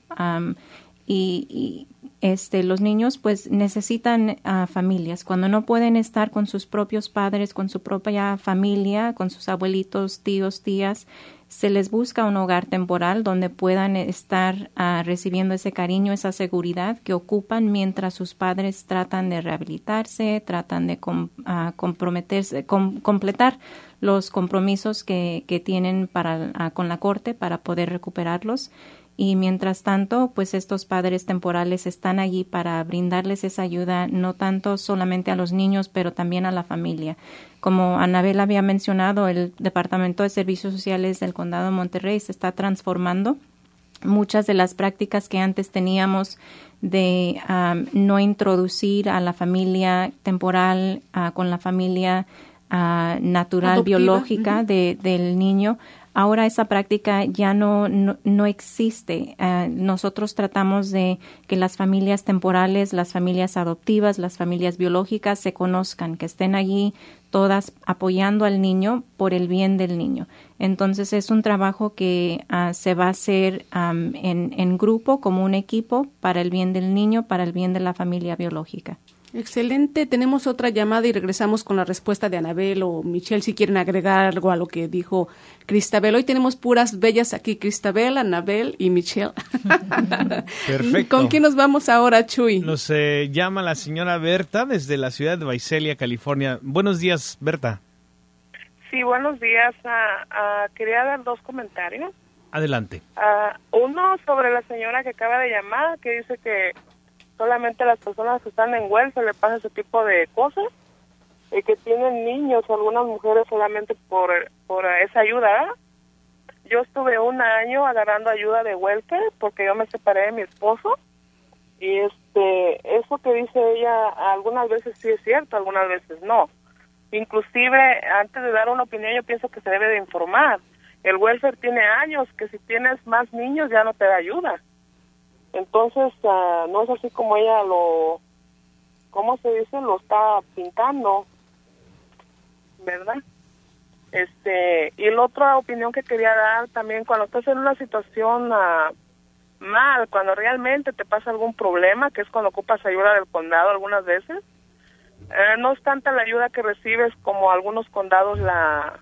Los niños pues necesitan familias. Cuando no pueden estar con sus propios padres, con su propia familia, con sus abuelitos, tíos, tías, se les busca un hogar temporal donde puedan estar recibiendo ese cariño, esa seguridad que ocupan mientras sus padres tratan de rehabilitarse, tratan de completar los compromisos que tienen con la corte para poder recuperarlos. Y mientras tanto, pues estos padres temporales están allí para brindarles esa ayuda, no tanto solamente a los niños, pero también a la familia. Como Anabel había mencionado, el Departamento de Servicios Sociales del Condado de Monterrey se está transformando. Muchas de las prácticas que antes teníamos de no introducir a la familia temporal con la familia natural, adoptiva, biológica del niño, ahora esa práctica ya no existe. Nosotros tratamos de que las familias temporales, las familias adoptivas, las familias biológicas se conozcan, que estén allí todas apoyando al niño por el bien del niño. Entonces es un trabajo que se va a hacer en grupo, como un equipo, para el bien del niño, para el bien de la familia biológica. Excelente. Tenemos otra llamada y regresamos con la respuesta de Anabel o Michelle si quieren agregar algo a lo que dijo Cristabel. Hoy tenemos puras bellas aquí, Cristabel, Anabel y Michelle. Perfecto. ¿Con quién nos vamos ahora, Chuy? Nos llama la señora Berta desde la ciudad de Visalia, California. Buenos días, Berta. Sí, buenos días. Quería dar dos comentarios. Adelante. Uno sobre la señora que acaba de llamar, que dice que solamente a las personas que están en welfare le pasa ese tipo de cosas, y que tienen niños, algunas mujeres solamente por esa ayuda, ¿verdad? Yo estuve 1 año agarrando ayuda de welfare porque yo me separé de mi esposo, y eso que dice ella algunas veces sí es cierto, algunas veces no. Inclusive, antes de dar una opinión, yo pienso que se debe de informar. El welfare tiene años que si tienes más niños ya no te da ayuda. Entonces, no es así como ella ¿cómo se dice? Lo está pintando, ¿verdad? Y la otra opinión que quería dar también, cuando estás en una situación mal, cuando realmente te pasa algún problema, que es cuando ocupas ayuda del condado algunas veces, no es tanta la ayuda que recibes como algunos condados la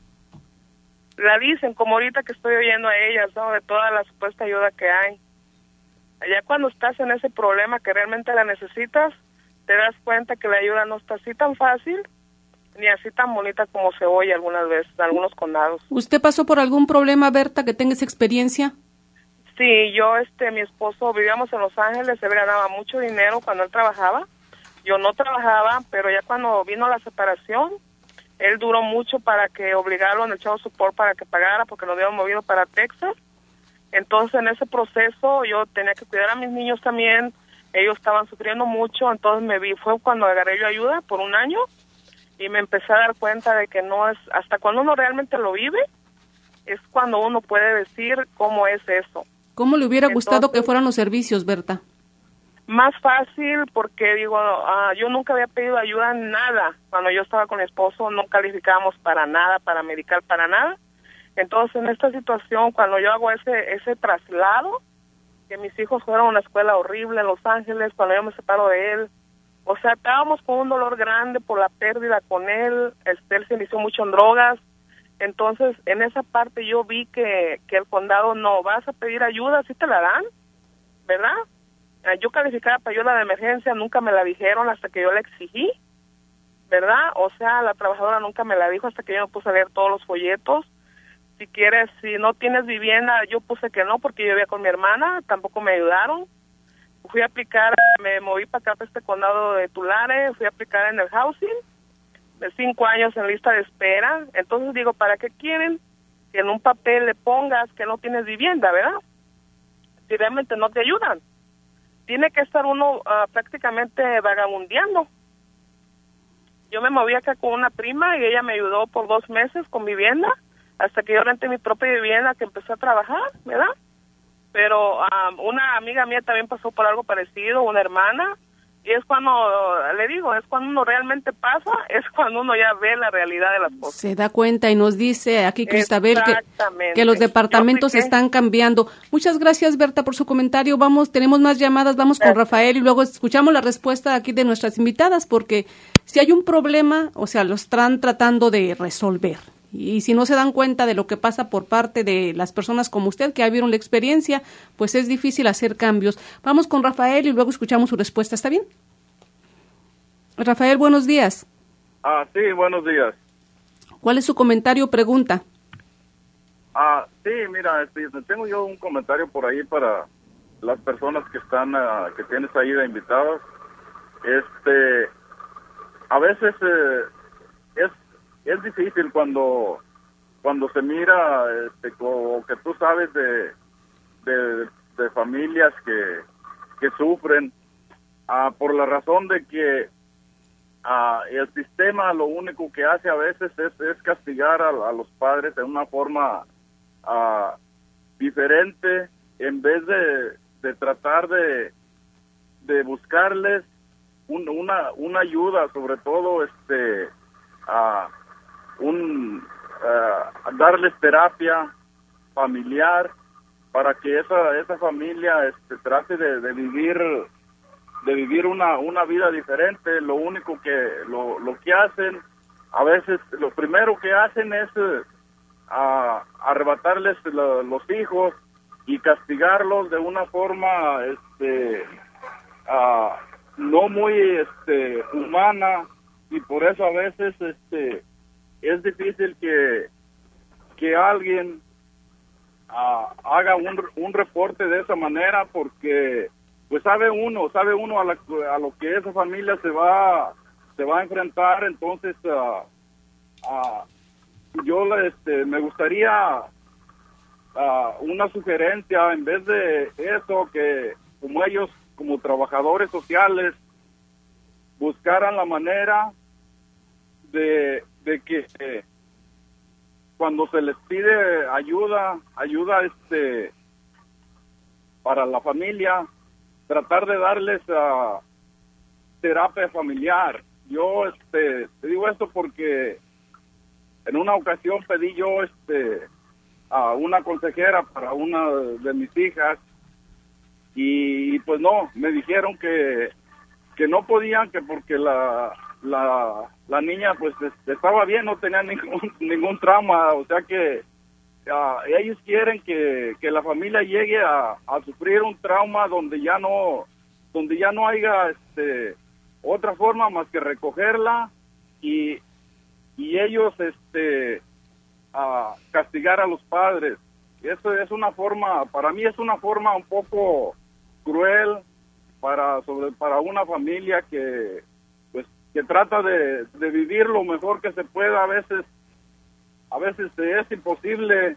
dicen, como ahorita que estoy oyendo a ellas, ¿no? De toda la supuesta ayuda que hay. Ya cuando estás en ese problema que realmente la necesitas, te das cuenta que la ayuda no está así tan fácil, ni así tan bonita como se oye algunas veces, en algunos condados. ¿Usted pasó por algún problema, Berta, que tenga esa experiencia? Sí, yo, mi esposo, vivíamos en Los Ángeles, él ganaba mucho dinero cuando él trabajaba. Yo no trabajaba, pero ya cuando vino la separación, él duró mucho para que obligaron el child support para que pagara, porque nos habíamos movido para Texas. Entonces, en ese proceso, yo tenía que cuidar a mis niños también. Ellos estaban sufriendo mucho, entonces fue cuando agarré yo ayuda por 1 año, y me empecé a dar cuenta de que no es, hasta cuando uno realmente lo vive, es cuando uno puede decir cómo es eso. ¿Cómo le hubiera gustado que fueran los servicios, Berta? Más fácil, porque digo, yo nunca había pedido ayuda en nada. Cuando yo estaba con mi esposo no calificábamos para nada, para medical, para nada. Entonces, en esta situación, cuando yo hago ese traslado, que mis hijos fueron a una escuela horrible en Los Ángeles, cuando yo me separo de él, o sea, estábamos con un dolor grande por la pérdida con él, él se inició mucho en drogas. Entonces, en esa parte yo vi que el condado no, vas a pedir ayuda, sí te la dan, ¿verdad? Yo calificaba para ayuda de emergencia, nunca me la dijeron hasta que yo la exigí, ¿verdad? O sea, la trabajadora nunca me la dijo hasta que yo me puse a leer todos los folletos. Si no tienes vivienda, yo puse que no porque yo vivía con mi hermana, tampoco me ayudaron. Fui a aplicar, me moví para acá, para este condado de Tulare, fui a aplicar en el housing, de 5 años en lista de espera. Entonces digo, ¿para qué quieren que en un papel le pongas que no tienes vivienda, verdad? Si realmente no te ayudan. Tiene que estar uno prácticamente vagabundeando. Yo me moví acá con una prima y ella me ayudó por 2 meses con vivienda, hasta que yo renté mi propia vivienda, que empecé a trabajar, ¿verdad? Pero una amiga mía también pasó por algo parecido, una hermana, y es cuando, le digo, es cuando uno realmente pasa, es cuando uno ya ve la realidad de las cosas. Se da cuenta y nos dice aquí Cristabel que los departamentos están cambiando. Muchas gracias, Berta, por su comentario. Tenemos más llamadas, vamos con Rafael y luego escuchamos la respuesta aquí de nuestras invitadas, porque si hay un problema, o sea, lo están tratando de resolver. Y si no se dan cuenta de lo que pasa por parte de las personas como usted, que ya vieron la experiencia, pues es difícil hacer cambios. Vamos con Rafael y luego escuchamos su respuesta. ¿Está bien? Rafael, buenos días. Sí, buenos días. ¿Cuál es su comentario o pregunta? Sí, mira, tengo yo un comentario por ahí para las personas que están, que tienes ahí de invitados. A veces es difícil cuando se mira, o que tú sabes de familias que sufren, por la razón de que el sistema lo único que hace a veces es castigar a los padres de una forma diferente, en vez de tratar de buscarles una ayuda, sobre todo darles terapia familiar para que esa familia trate de vivir una vida diferente. Lo único que lo que hacen a veces, lo primero que hacen es arrebatarles los hijos y castigarlos de una forma no muy humana, y por eso a veces es difícil que alguien haga un reporte de esa manera, porque pues sabe uno a lo que esa familia se va a enfrentar. Entonces yo me gustaría una sugerencia, en vez de eso, que como ellos, como trabajadores sociales, buscaran la manera de que cuando se les pide ayuda para la familia, tratar de darles terapia familiar. Yo te digo esto porque en una ocasión pedí yo a una consejera para una de mis hijas y pues no, me dijeron que no podían, que porque la niña pues estaba bien, no tenía ningún trauma, o sea que ellos quieren que la familia llegue a sufrir un trauma donde ya no haya otra forma más que recogerla y ellos a castigar a los padres. Eso es una forma, para mí es una forma un poco cruel para una familia que trata de vivir lo mejor que se pueda. A veces es imposible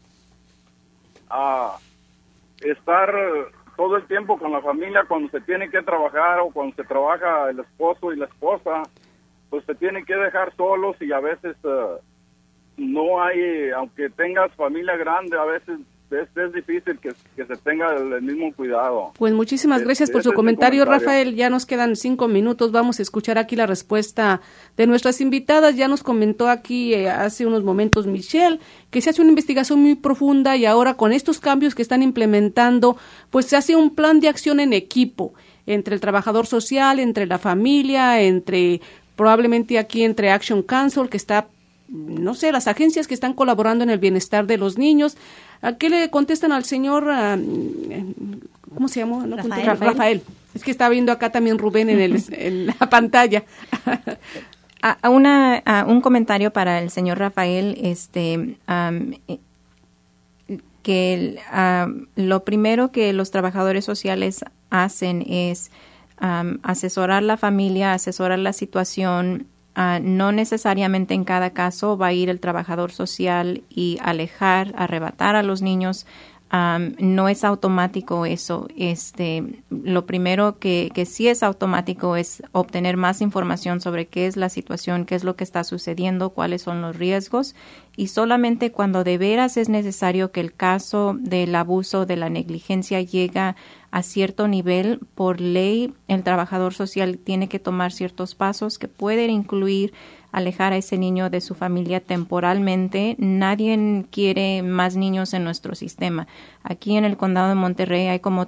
estar todo el tiempo con la familia cuando se tiene que trabajar, o cuando se trabaja el esposo y la esposa, pues se tienen que dejar solos, y a veces no hay, aunque tengas familia grande, a veces es difícil que se tenga el mismo cuidado. Pues muchísimas gracias por su comentario, Rafael. Ya nos quedan 5 minutos. Vamos a escuchar aquí la respuesta de nuestras invitadas. Ya nos comentó aquí hace unos momentos Michelle que se hace una investigación muy profunda, y ahora con estos cambios que están implementando, pues se hace un plan de acción en equipo entre el trabajador social, entre la familia, probablemente aquí entre Action Council, que está, no sé, las agencias que están colaborando en el bienestar de los niños. ¿A qué le contestan al señor, cómo se llama? ¿No? Rafael. Es que está viendo acá también Rubén en la pantalla. Un comentario para el señor Rafael, que lo primero que los trabajadores sociales hacen es asesorar la familia, asesorar la situación. No necesariamente en cada caso va a ir el trabajador social y arrebatar a los niños. No es automático eso. Lo primero que sí es automático es obtener más información sobre qué es la situación, qué es lo que está sucediendo, cuáles son los riesgos, y solamente cuando de veras es necesario que el caso del abuso, de la negligencia llega a cierto nivel, por ley el trabajador social tiene que tomar ciertos pasos que pueden incluir alejar a ese niño de su familia temporalmente. Nadie quiere más niños en nuestro sistema. Aquí en el condado de Monterrey hay como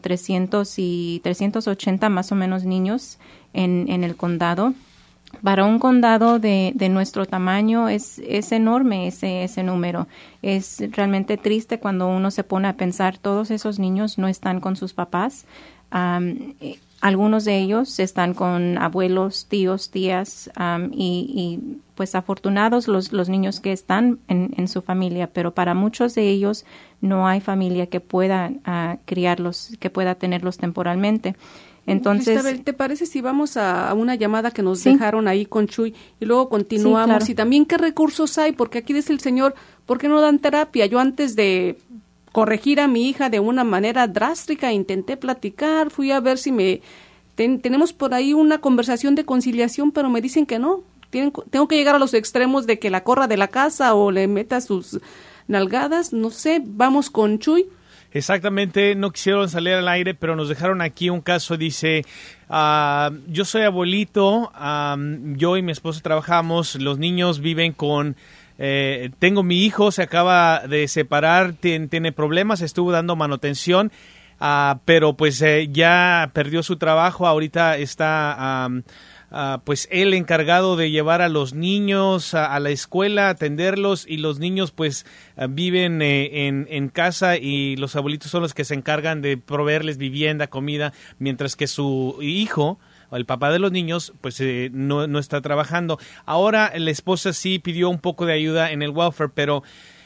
380 más o menos niños en el condado. Para un condado de nuestro tamaño es enorme ese número. Es realmente triste cuando uno se pone a pensar, todos esos niños no están con sus papás. Algunos de ellos están con abuelos, tíos, tías, y pues afortunados los niños que están en su familia, pero para muchos de ellos no hay familia que pueda criarlos, que pueda tenerlos temporalmente. Entonces, Cristabel, ¿te parece si vamos a una llamada que nos dejaron ahí con Chuy y luego continuamos? Sí, claro. Y también qué recursos hay, porque aquí dice el señor, ¿por qué no dan terapia? Yo antes de corregir a mi hija de una manera drástica intenté platicar, fui a ver si tenemos por ahí una conversación de conciliación, pero me dicen que no. Tengo que llegar a los extremos de que la corra de la casa o le meta sus nalgadas, no sé. Vamos con Chuy. Exactamente, no quisieron salir al aire, pero nos dejaron aquí un caso. Dice, yo soy abuelito, yo y mi esposo trabajamos, los niños viven con... tengo mi hijo, se acaba de separar, tiene problemas, estuvo dando manutención, pero pues ya perdió su trabajo, ahorita está... pues él encargado de llevar a los niños a la escuela, atenderlos, y los niños pues viven en casa, y los abuelitos son los que se encargan de proveerles vivienda, comida, mientras que su hijo, el papá de los niños, pues no está trabajando. Ahora la esposa sí pidió un poco de ayuda en el welfare, pero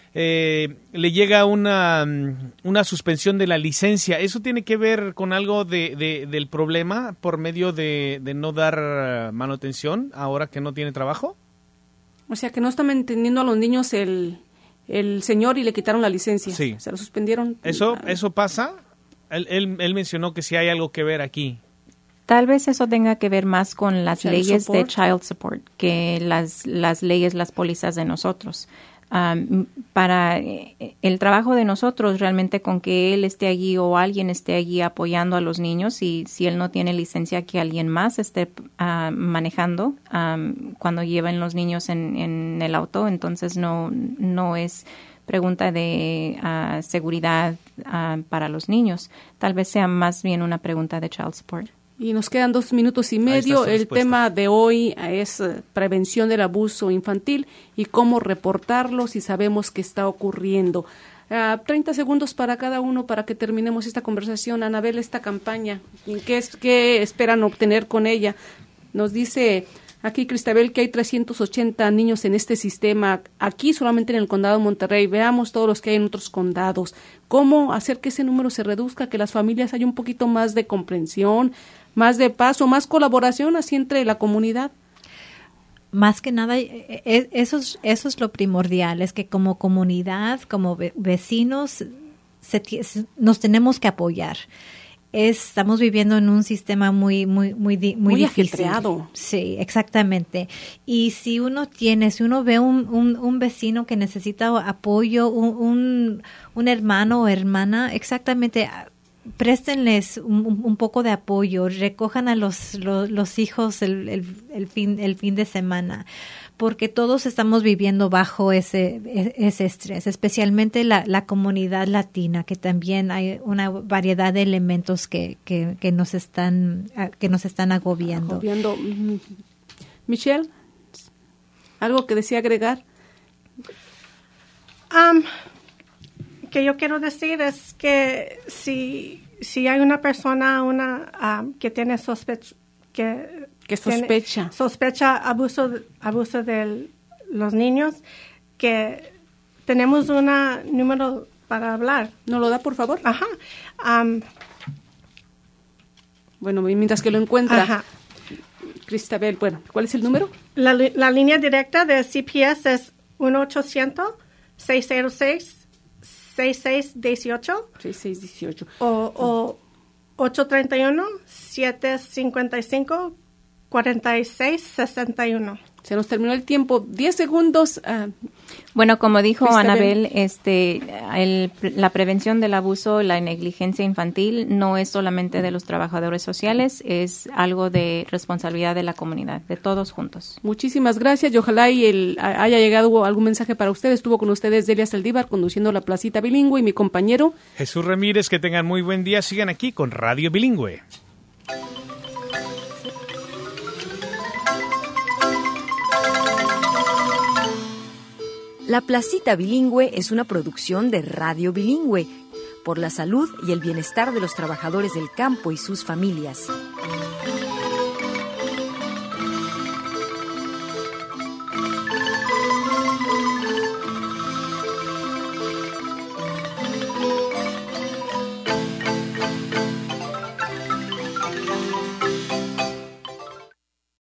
le llega una suspensión de la licencia. ¿Eso tiene que ver con algo del problema por medio de no dar manutención ahora que no tiene trabajo? O sea, que no está manteniendo a los niños el señor y le quitaron la licencia. Sí. Se lo suspendieron. ¿Eso pasa? Él mencionó que sí hay algo que ver aquí. Tal vez eso tenga que ver más con las Child leyes support. de child support que las leyes, las pólizas de nosotros. Para el trabajo de nosotros, realmente con que él esté allí o alguien esté allí apoyando a los niños, y si él no tiene licencia, que alguien más esté manejando cuando lleven los niños en el auto, entonces no es pregunta de seguridad para los niños. Tal vez sea más bien una pregunta de child support. Y nos quedan 2 minutos y medio. El tema de hoy es prevención del abuso infantil y cómo reportarlo si sabemos que está ocurriendo. 30 segundos para cada uno para que terminemos esta conversación. Anabel, esta campaña, ¿qué esperan obtener con ella? Nos dice aquí Cristabel que hay 380 niños en este sistema, aquí solamente en el condado de Monterrey. Veamos todos los que hay en otros condados. ¿Cómo hacer que ese número se reduzca, que las familias haya un poquito más de comprensión, más de paz o más colaboración así entre la comunidad? Más que nada, eso es lo primordial, es que como comunidad, como vecinos, nos tenemos que apoyar. Estamos viviendo en un sistema muy difícil. Afiltrado. Sí, exactamente. Y si uno ve un vecino que necesita apoyo, un hermano o hermana, exactamente, préstenles un poco de apoyo, recojan a los hijos el fin de semana, porque todos estamos viviendo bajo ese estrés, especialmente la comunidad latina, que también hay una variedad de elementos que nos están agobiando. Michelle, ¿algo que desea agregar? Que yo quiero decir es que si hay una persona que tiene sospecha abuso de los niños, que tenemos un número para hablar. ¿No lo da, por favor? Ajá. Bueno, mientras que lo encuentra. Ajá. Cristabel, bueno, ¿cuál es el número? La línea directa de CPS es 1-800-606-6618. O 831-755-4661. Se nos terminó el tiempo. 10 segundos. Bueno, como dijo Cristabel. Anabel, la prevención del abuso, la negligencia infantil no es solamente de los trabajadores sociales, es algo de responsabilidad de la comunidad, de todos juntos. Muchísimas gracias y ojalá haya llegado algún mensaje para ustedes. Estuvo con ustedes Delia Saldívar conduciendo la Placita Bilingüe y mi compañero Jesús Ramírez. Que tengan muy buen día. Sigan aquí con Radio Bilingüe. La Placita Bilingüe es una producción de Radio Bilingüe por la salud y el bienestar de los trabajadores del campo y sus familias.